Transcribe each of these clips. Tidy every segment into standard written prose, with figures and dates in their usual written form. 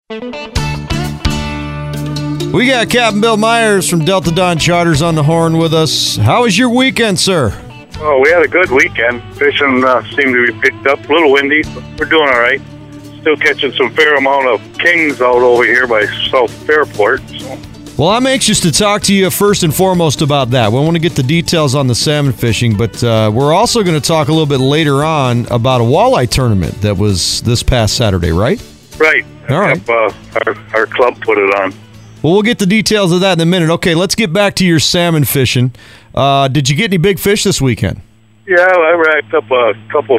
We got Captain Bill Myers from Delta Dawn Charters on the horn with us. How was your weekend, sir? Oh, we had a good weekend. Fishing seemed to be picked up. A little windy, but we're doing all right. Still catching some fair amount of kings out over here by South Fairport. So. Well, I'm anxious to talk to you first and foremost about that. We want to get the details on the salmon fishing, but we're also going to talk a little bit later on about a walleye tournament that was this past Saturday, right? Right. All right. Our club put it on. Well, we'll get the details of that in a minute. Okay, let's get back to your salmon fishing. Did you get any big fish this weekend? Yeah, I racked up a couple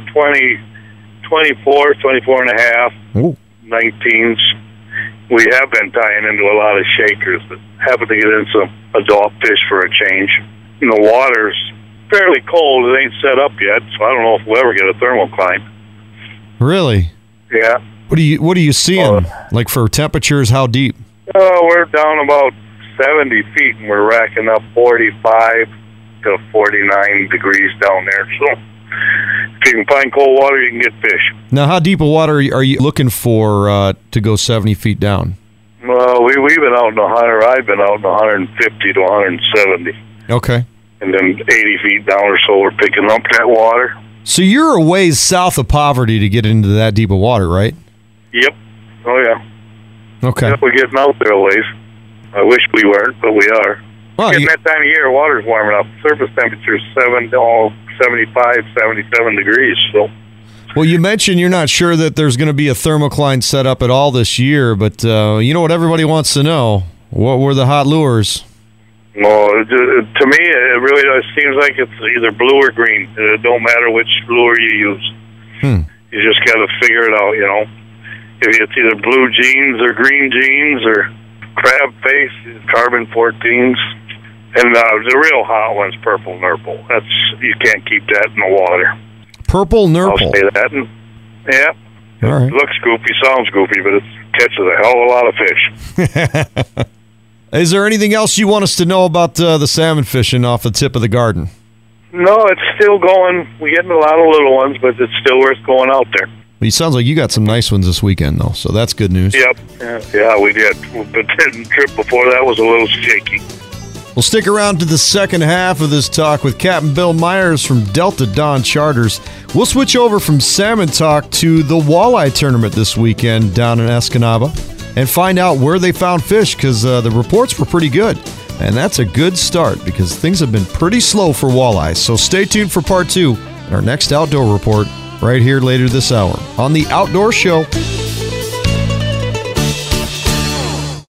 24, 24 and a half, Ooh. 19s. We have been tying into a lot of shakers, but happen to get in some adult fish for a change. The water's fairly cold. It ain't set up yet, so I don't know if we'll ever get a thermocline. Really? Yeah. What are you seeing? Like for temperatures, how deep? We're down about 70 feet, and we're racking up 45 to 49 degrees down there. So if you can find cold water, you can get fish. Now, how deep of water are you looking for to go 70 feet down? Well, we've been out in the 100. I've been out in the 150 to 170. Okay. And then 80 feet down or so, we're picking up that water. So you're a ways south of Poverty to get into that deep of water, right? Yep. Oh, yeah. Okay. Yep, we're getting out there a ways. I wish we weren't, but we are. Well, Getting that time of year, water's warming up. Surface temperature's 75, 77 degrees. So. Well, you mentioned you're not sure that there's going to be a thermocline set up at all this year, but you know what everybody wants to know? What were the hot lures? Well, to me, it really seems like it's either blue or green. It don't matter which lure you use. You just got to figure it out, you know. If it's either blue jeans or green jeans or crab face, carbon 14s. And the real hot one's purple nurple. You can't keep that in the water. Purple nurple. I'll say that. And, yeah. All right. It looks goofy, sounds goofy, but it catches a hell of a lot of fish. Is there anything else you want us to know about the salmon fishing off the tip of the garden? No, it's still going. We're getting a lot of little ones, but it's still worth going out there. Well, it sounds like you got some nice ones this weekend, though, so that's good news. Yep. Yeah, we did. The trip before that was a little shaky. We'll stick around to the second half of this talk with Captain Bill Myers from Delta Dawn Charters. We'll switch over from salmon talk to the walleye tournament this weekend down in Escanaba and find out where they found fish, because the reports were pretty good. And that's a good start, because things have been pretty slow for walleyes. So stay tuned for part 2 in our next outdoor report right here later this hour on The Outdoor Show.